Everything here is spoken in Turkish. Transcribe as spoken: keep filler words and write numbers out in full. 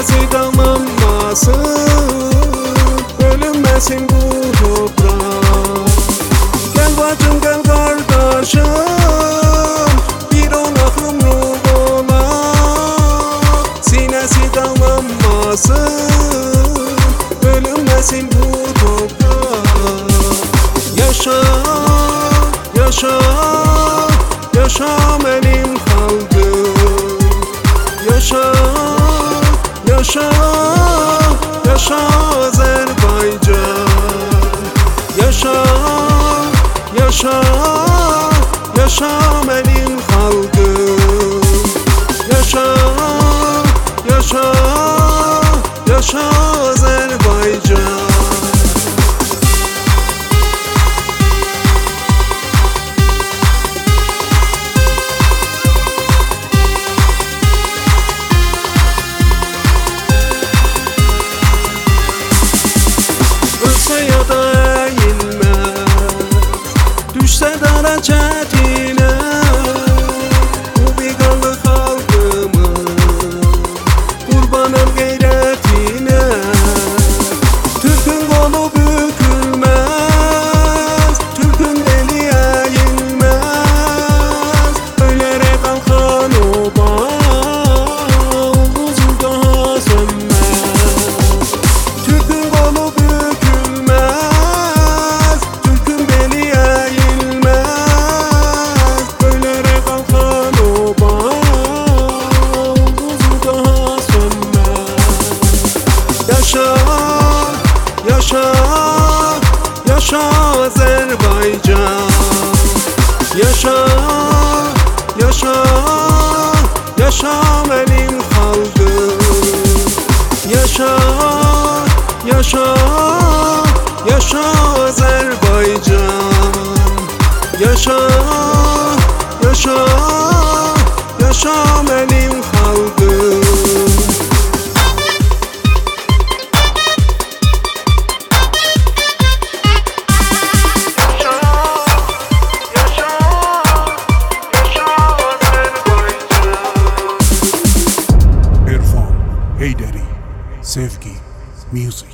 Sinesi dağlanmasın, bölünmesin bu toprak. Gel bacım gel kardeşim, bir onak yumruk olak. Sinesi dağlanmasın, bölünmesin bu toprak. Yaşa, yaşa, yaşa benim halkım. Yaşa, yaşa, yaşa Azerbaycan. Yaşa, yaşa, yaşa benim halkım. Yaşa, yaşa, yaşa Azerbaycan. Ölse ya da eğilmez, düşse dara çetine. Bu bir kanlı halkımın, kurbanım gayretine. Türk'ün kolu bükülmez, Türk'ün eli eğilmez. Öylere kalkan oba, umuzu daha sönmez. Türk'ün kolu bükülmez, Türk'ün beli eğilmez. Öylere kalkan oba, umuzu daha sönmez. Yaşa, yaşa, yaşa Azerbaycan. Yaşa, yaşa, yaşa benim halkım. Yaşa, yaşa, yaşa Azerbaycan. Yaşa, yaşa, yaşa benim halkım. İrfan Heyderi, Sevgi Music.